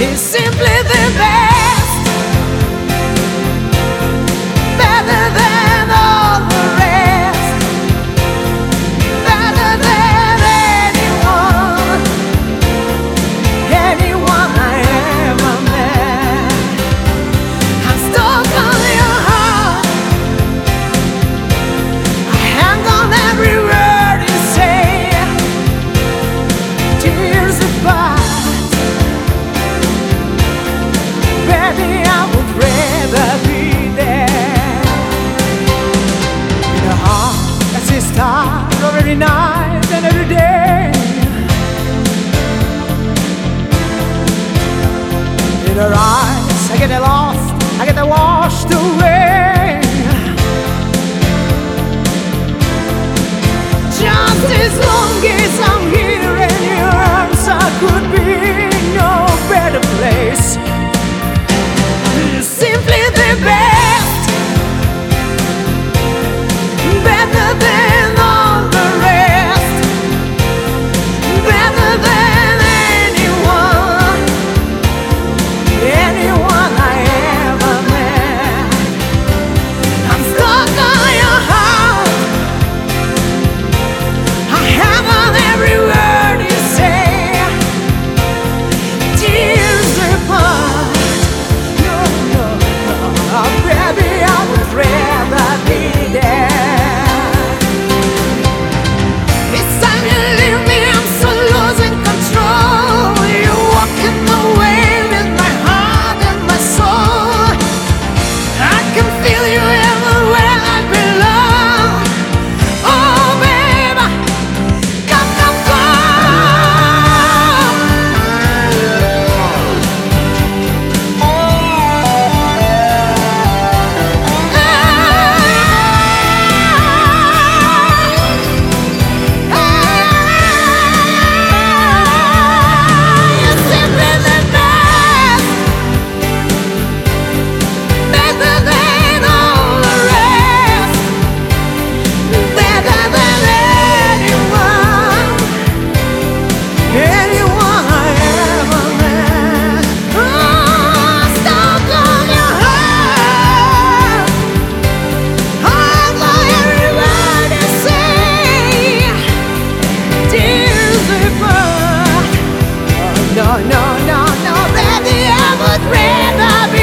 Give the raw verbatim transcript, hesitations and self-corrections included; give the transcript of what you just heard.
is simply the best, better than all the rest, better than anyone, anyone I ever met. I'm stuck on your heart, I hang on every word you say. Tears apart, baby, I would rather be there. In a heart that's the start of every night and every day. In her eyes, I get lost, I get washed away. Just as long as I'm here in your arms, I could be in no better place. Simply the best, better than all the rest, better than anyone, anyone I ever met. I'm stuck on your heart, I hang on every word you say. Tears apart, no, no, no, oh, baby, I would rather be there. It's time you leave me, I'm so losing control. You're walking away with my heart and my soul. I can feel you everywhere I belong. Oh, baby, come, come, you're simply the best, better than all the rest, better than anyone, anyone I ever met. Oh, stuck on your heart, I'm like every word you say. Tears apart, no, no, no, no, baby, I would rather be